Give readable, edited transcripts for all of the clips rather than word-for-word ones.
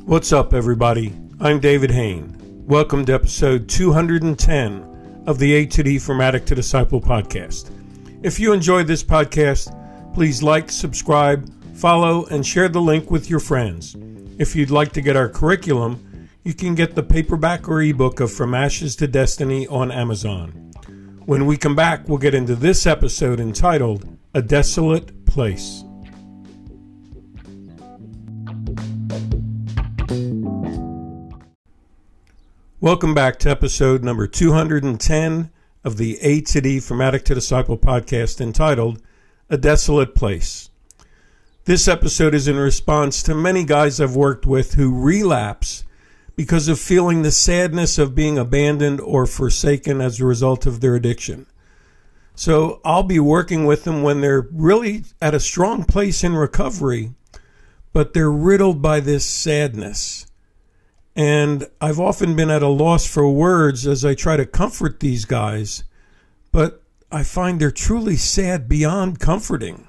What's up, everybody? I'm David Hain. Welcome to episode 210 of the A to D From Addict to Disciple podcast. If you enjoyed this podcast, please like, subscribe, follow, and share the link with your friends. If you'd like to get our curriculum, you can get the paperback or ebook of From Ashes to Destiny on Amazon. When we come back, we'll get into this episode entitled A Desolate Place. Welcome back to episode number 210 of the A to D From Addict to Disciple podcast entitled A Desolate Place. This episode is in response to many guys I've worked with who relapse because of feeling the sadness of being abandoned or forsaken as a result of their addiction. So I'll be working with them when they're really at a strong place in recovery, but they're riddled by this sadness. And I've often been at a loss for words as I try to comfort these guys, but I find they're truly sad beyond comforting.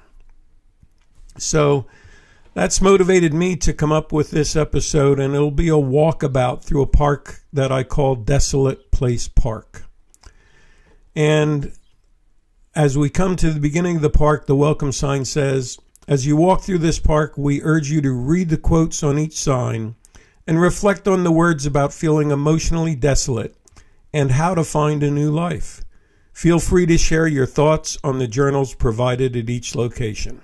So that's motivated me to come up with this episode, and it'll be a walkabout through a park that I call Desolate Place Park. And as we come to the beginning of the park, the welcome sign says, "As you walk through this park, we urge you to read the quotes on each sign and reflect on the words about feeling emotionally desolate and how to find a new life. Feel free to share your thoughts on the journals provided at each location."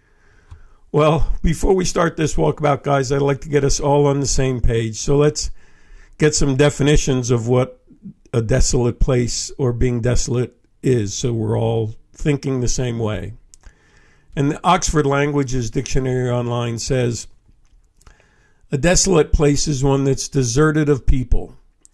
Well, before we start this walkabout, guys, I'd like to get us all on the same page. So let's get some definitions of what a desolate place or being desolate is, so we're all thinking the same way. And the Oxford Languages Dictionary Online says, a desolate place is one that's deserted of people.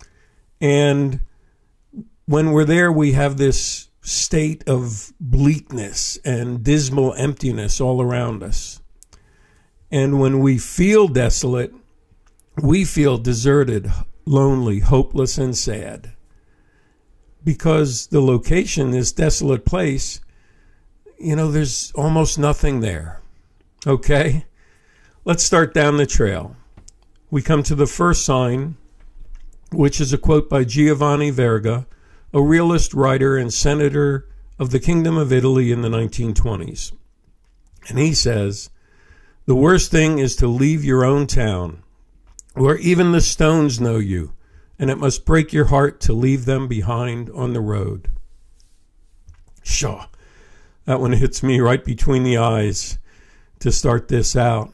And when we're there, we have this state of bleakness and dismal emptiness all around us. And when we feel desolate, we feel deserted, lonely, hopeless, and sad. Because the location, this desolate place, there's almost nothing there. Okay? Let's start down the trail. We come to the first sign, which is a quote by Giovanni Verga, a realist writer and senator of the Kingdom of Italy in the 1920s. And he says, "The worst thing is to leave your own town, where even the stones know you, and it must break your heart to leave them behind on the road." Shaw, that one hits me right between the eyes to start this out.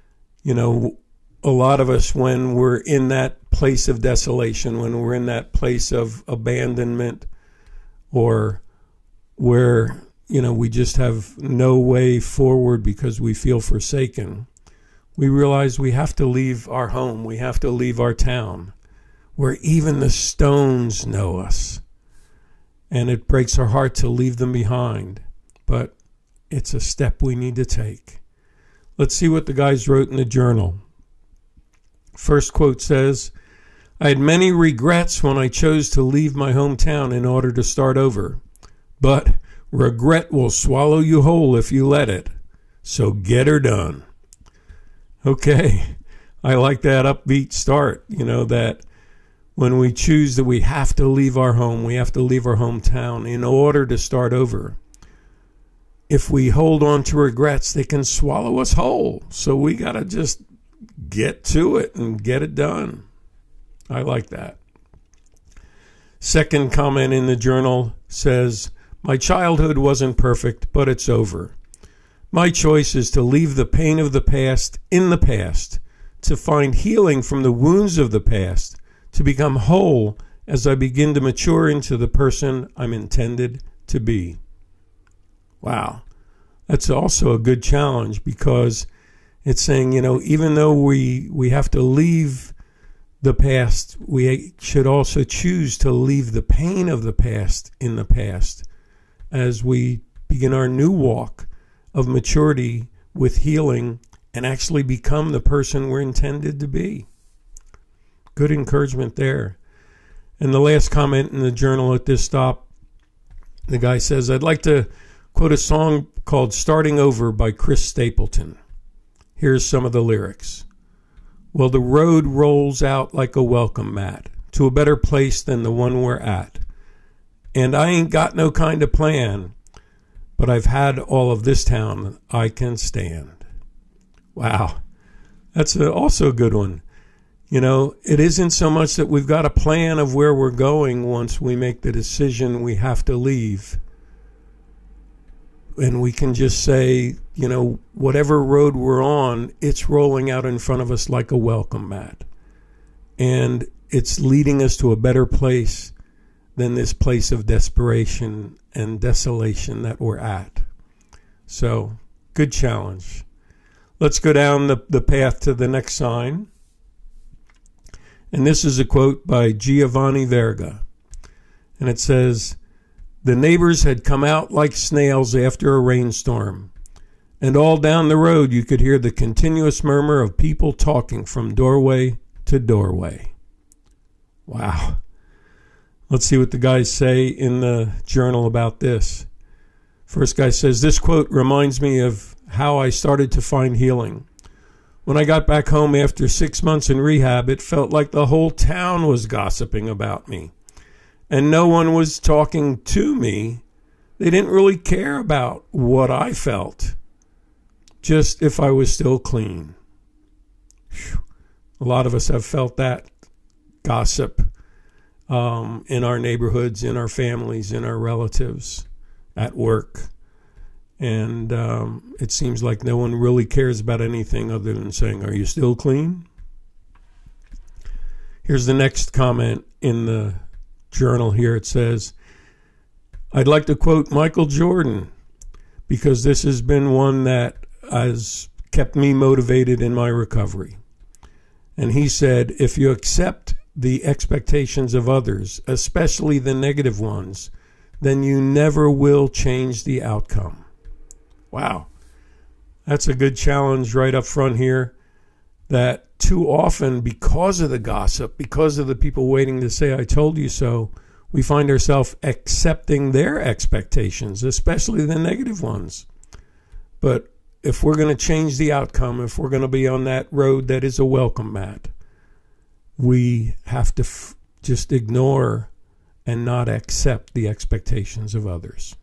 A lot of us, when we're in that place of desolation, when we're in that place of abandonment, or where, we just have no way forward because we feel forsaken, we realize we have to leave our home, we have to leave our town, where even the stones know us. And it breaks our heart to leave them behind. But it's a step we need to take. Let's see what the guys wrote in the journal. First quote says, "I had many regrets when I chose to leave my hometown in order to start over. But regret will swallow you whole if you let it. So get her done." Okay, I like that upbeat start, that when we choose that we have to leave our home, we have to leave our hometown in order to start over. If we hold on to regrets, they can swallow us whole. So we got to just get to it and get it done. I like that. Second comment in the journal says, "My childhood wasn't perfect, but it's over. My choice is to leave the pain of the past in the past, to find healing from the wounds of the past, to become whole as I begin to mature into the person I'm intended to be." Wow. That's also a good challenge, because it's saying, even though we have to leave the past, we should also choose to leave the pain of the past in the past as we begin our new walk of maturity with healing and actually become the person we're intended to be. Good encouragement there. And the last comment in the journal at this stop, the guy says, "I'd like to quote a song called Starting Over by Chris Stapleton. Here's some of the lyrics. Well, the road rolls out like a welcome mat to a better place than the one we're at. And I ain't got no kind of plan, but I've had all of this town I can stand. Wow. That's also a good one. You know, it isn't so much that we've got a plan of where we're going once we make the decision we have to leave. And we can just say, you know, whatever road we're on, it's rolling out in front of us like a welcome mat. And it's leading us to a better place than this place of desperation and desolation that we're at. So, good challenge. Let's go down the path to the next sign. And this is a quote by Giovanni Verga. And it says, "The neighbors had come out like snails after a rainstorm, and all down the road you could hear the continuous murmur of people talking from doorway to doorway." Wow. Let's see what the guys say in the journal about this. First guy says, "This quote reminds me of how I started to find healing. When I got back home after 6 months in rehab, it felt like the whole town was gossiping about me. And no one was talking to me. They didn't really care about what I felt, just if I was still clean." Whew. A lot of us have felt that gossip in our neighborhoods, in our families, in our relatives, at work. And it seems like no one really cares about anything other than saying, "Are you still clean?" Here's the next comment in the journal here. It says, "I'd like to quote Michael Jordan because this has been one that has kept me motivated in my recovery. And he said, if you accept the expectations of others, especially the negative ones, then you never will change the outcome." Wow. That's a good challenge right up front here, that too often, because of the gossip, because of the people waiting to say, "I told you so," we find ourselves accepting their expectations, especially the negative ones. But if we're going to change the outcome, if we're going to be on that road that is a welcome mat, we have to just ignore and not accept the expectations of others.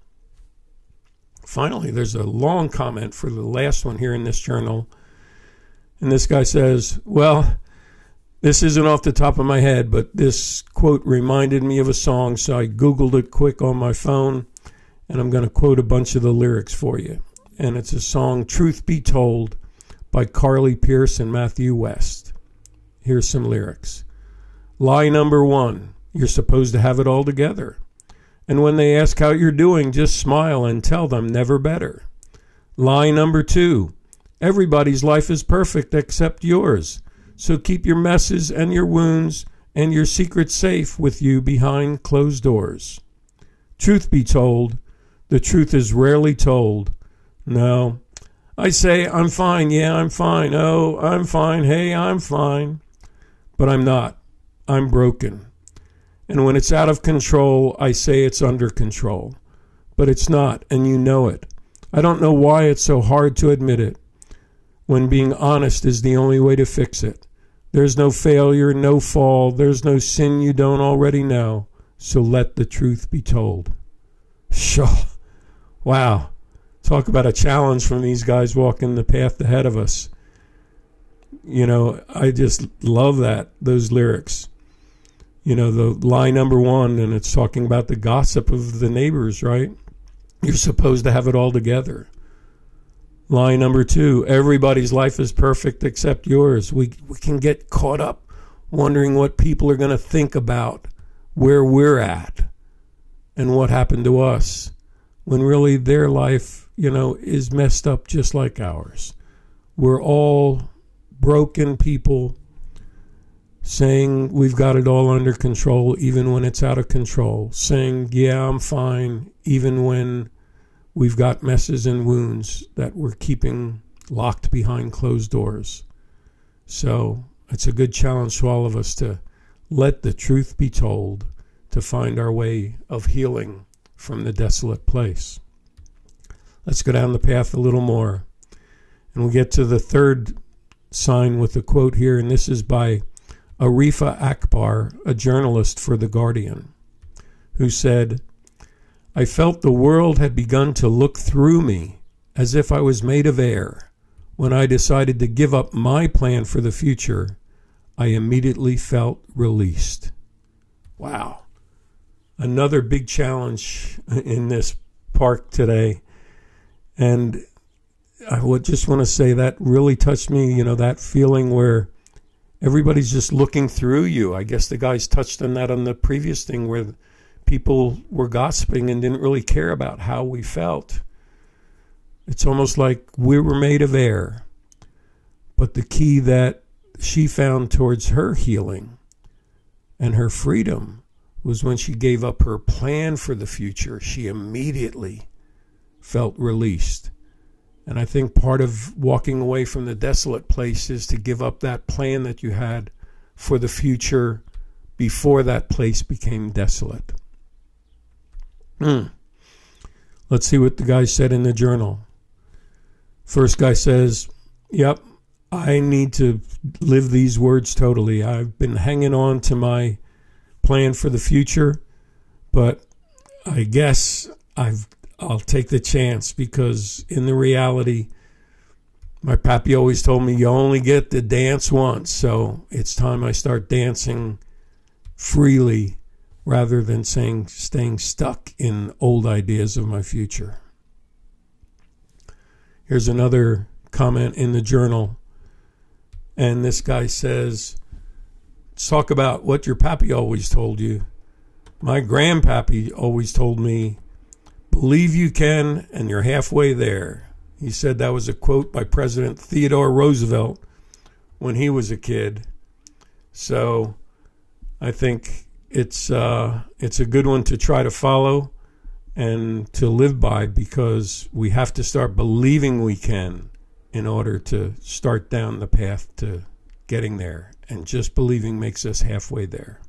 Finally, there's a long comment for the last one here in this journal. And this guy says, "Well, this isn't off the top of my head, but this quote reminded me of a song, so I Googled it quick on my phone, and I'm going to quote a bunch of the lyrics for you. And it's a song, Truth Be Told, by Carly Pearce and Matthew West. Here's some lyrics. "Lie number 1, you're supposed to have it all together. And when they ask how you're doing, just smile and tell them never better. Lie number 2, everybody's life is perfect except yours. So keep your messes and your wounds and your secrets safe with you behind closed doors. Truth be told, the truth is rarely told. No, I say I'm fine, yeah, I'm fine. Oh, I'm fine, hey, I'm fine. But I'm not. I'm broken. And when it's out of control, I say it's under control. But it's not, and you know it. I don't know why it's so hard to admit it, when being honest is the only way to fix it. There's no failure, no fall. There's no sin you don't already know. So let the truth be told." Sure. Wow. Talk about a challenge from these guys walking the path ahead of us. You know, I just love that, those lyrics. You know, the line number 1, and it's talking about the gossip of the neighbors, right? You're supposed to have it all together. Line number 2, everybody's life is perfect except yours. We can get caught up wondering what people are going to think about where we're at and what happened to us, when really their life, you know, is messed up just like ours. We're all broken people saying we've got it all under control even when it's out of control, saying, yeah, I'm fine, even when we've got messes and wounds that we're keeping locked behind closed doors. So it's a good challenge to all of us to let the truth be told, to find our way of healing from the desolate place. Let's go down the path a little more. And we get to the third sign with a quote here, and this is by Arifa Akbar, a journalist for The Guardian, who said, "I felt the world had begun to look through me as if I was made of air. When I decided to give up my plan for the future, I immediately felt released." Wow. Another big challenge in this park today. And I would just want to say that really touched me, that feeling where everybody's just looking through you. I guess the guys touched on that on the previous thing where people were gossiping and didn't really care about how we felt. It's almost like we were made of air. But the key that she found towards her healing and her freedom was when she gave up her plan for the future. She immediately felt released. And I think part of walking away from the desolate place is to give up that plan that you had for the future before that place became desolate. Let's see what the guy said in the journal. First guy says, "Yep, I need to live these words totally. I've been hanging on to my plan for the future, but I guess I'll take the chance, because in the reality, my pappy always told me you only get to dance once, so it's time I start dancing freely rather than staying stuck in old ideas of my future." Here's another comment in the journal, and this guy says, "Talk about what your pappy always told you. My grandpappy always told me, believe you can, and you're halfway there." He said that was a quote by President Theodore Roosevelt when he was a kid. So I think it's a good one to try to follow and to live by, because we have to start believing we can in order to start down the path to getting there. And just believing makes us halfway there.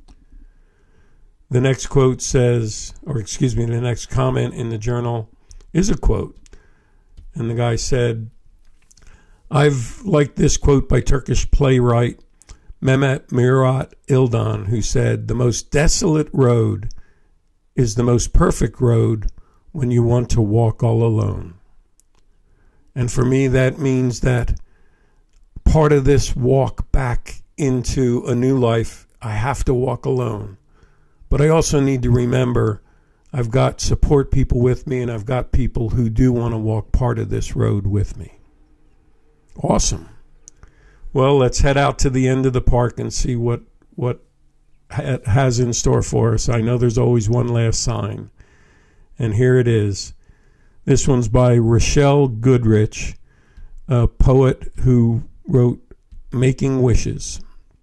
The next quote says, the next comment in the journal is a quote. And the guy said, "I've liked this quote by Turkish playwright Mehmet Murat Ildan, who said, 'The most desolate road is the most perfect road when you want to walk all alone.'" And for me, that means that part of this walk back into a new life, I have to walk alone. But I also need to remember I've got support people with me, and I've got people who do want to walk part of this road with me. Awesome. Well, let's head out to the end of the park and see what it has in store for us. I know there's always one last sign. And here it is. This one's by Rochelle Goodrich, a poet who wrote Making Wishes.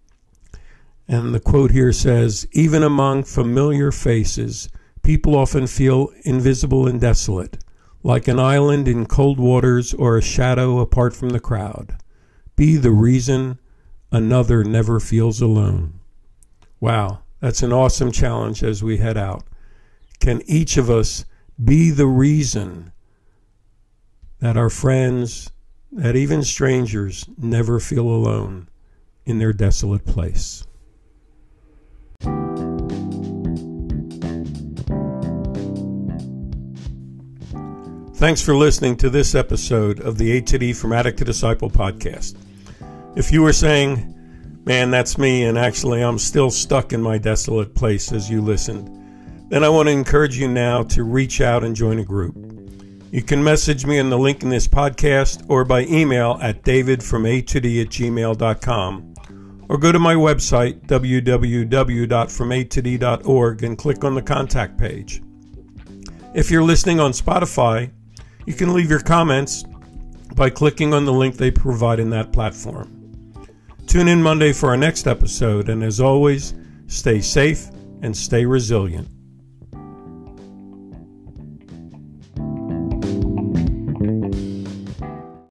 And the quote here says, "Even among familiar faces, people often feel invisible and desolate, like an island in cold waters or a shadow apart from the crowd. Be the reason another never feels alone." Wow, that's an awesome challenge as we head out. Can each of us be the reason that our friends, that even strangers, never feel alone in their desolate place? Thanks for listening to this episode of the A to D From Addict to Disciple podcast. If you were saying, "Man, that's me, and actually I'm still stuck in my desolate place," as you listened, then I want to encourage you now to reach out and join a group. You can message me on the link in this podcast or by email at davidfromatod@gmail.com, or go to my website, www.fromatod.org, and click on the contact page. If you're listening on Spotify, you can leave your comments by clicking on the link they provide in that platform. Tune in Monday for our next episode, and as always, stay safe and stay resilient.